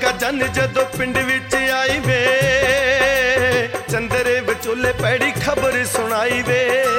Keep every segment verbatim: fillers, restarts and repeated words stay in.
लगा जन जदों पिंड विच आई वे, चंदरे विचोले पैड़ी खबर सुनाई वे।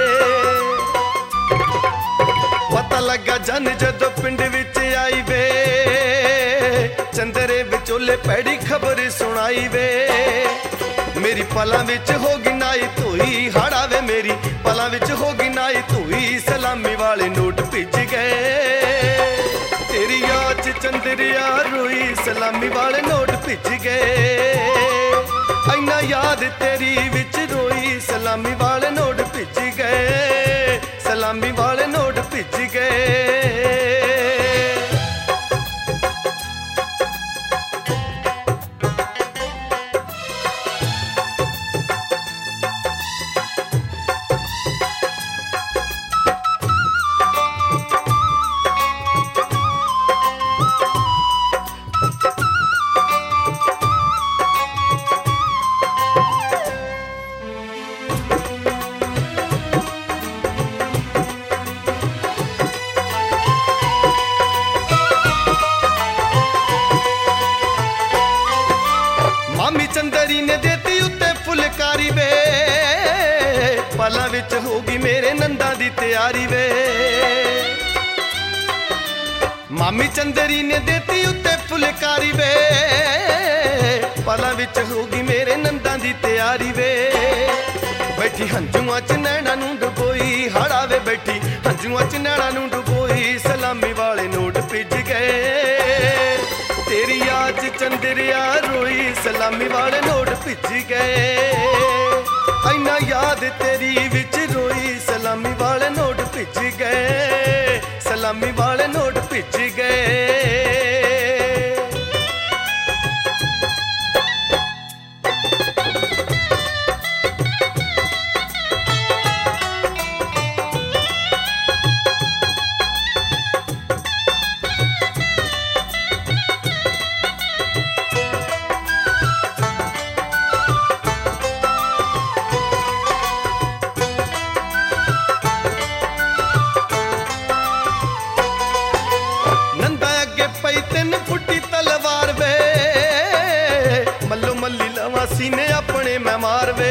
पता लगा जन जदों पिंड विच आई वे, चंदरे विचोले पैड़ी खबर सुनाई वे। मेरी पलां विच होगी नाई धोई हाड़ा वे, मेरी पलां विच होगी नाई धोई, सलामी वाले नोट भिज गए। तेरी याद च चंदरिया रोई, सलामी वाले नोट भिज गए। इन्ना याद तेरी विच रोई, सलामी वाले नोट भिज गए, सलामी वाले नोट भिज गए। मामी चंदरी ने देती उत्ते फुलकारी वे, पलां विच होगी मेरे नंदा दी तैयारी वे। मामी चंदरी ने देती उत्ते फुलकारी वे, पलां विच होगी मेरे नंदा दी तैयारी वे। बैठी हंजुआं च नैना नूं डुबोई हाड़ा वे, बैठी हंजुआं च नैना नूं डुबोई, सलामी वाले नोट भिज गए। तेरी याद चंदरिया रोई, सलामी वाले नोट भिज गए। इन्ना याद तेरी विच रोई, सलामी वाले नोट भिज गए, सलामी वाले नोट भिज गए। सीने अपने मैं मार वे,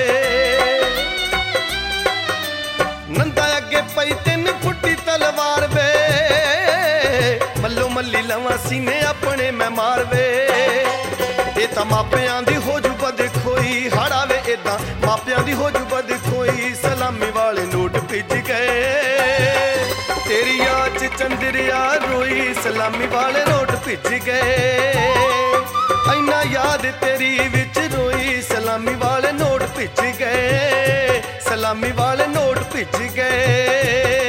नंदा अगे पई तीन फुटी तलवार वे, मल्लो मल्ली लवा सीने अपने मैं मार वे। ये तां मापियां दी हो जू बद खोई हाड़ा वे, इदां मापियां दी हो जू बद खोई, सलामी वाले नोट भिज गए। तेरी याद च चंदरिया रोई, सलामी वाले नोट भिज गए। इन्ना याद तेरी विच रोई, सलामी वाले नोट भिज गए, सलामी वाले नोट भिज गए।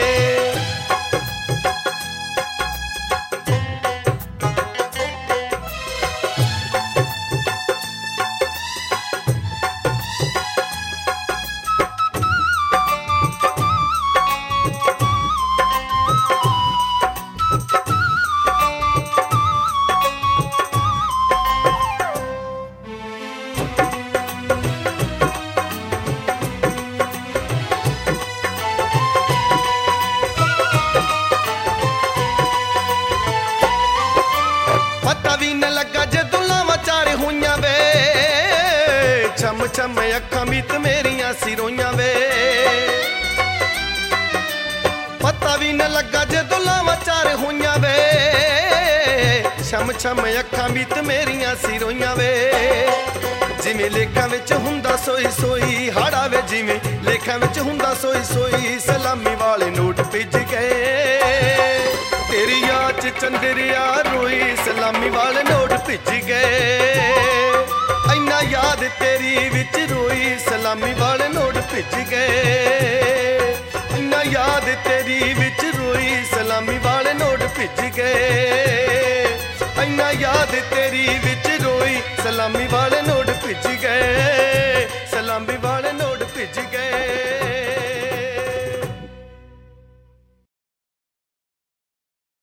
छम छम अखां बीत मेरिया सिरोइयां वे, पता भी न लगा जदों लावां चार होइयां वे। छम छम अखां बीत मेरिया सिरोइयां वे, जिवें लेखां विच हुंदा सोई सोई हाड़ा वे, जिवें लेखां विच हुंदा सोई सोई, सलामी वाले नोट भिज गए। तेरी याद च चंदरिया रोई, सलामी वाले नोट भिज गए। इन्ना याद तेरी विच रोई, सलामी वाले नोट भिज गए। इन्ना याद तेरी विच रोई, सलामी वाले नोट भिज गए। इन्ना याद तेरी विच रोई, सलामी वाले नोट भिज गए।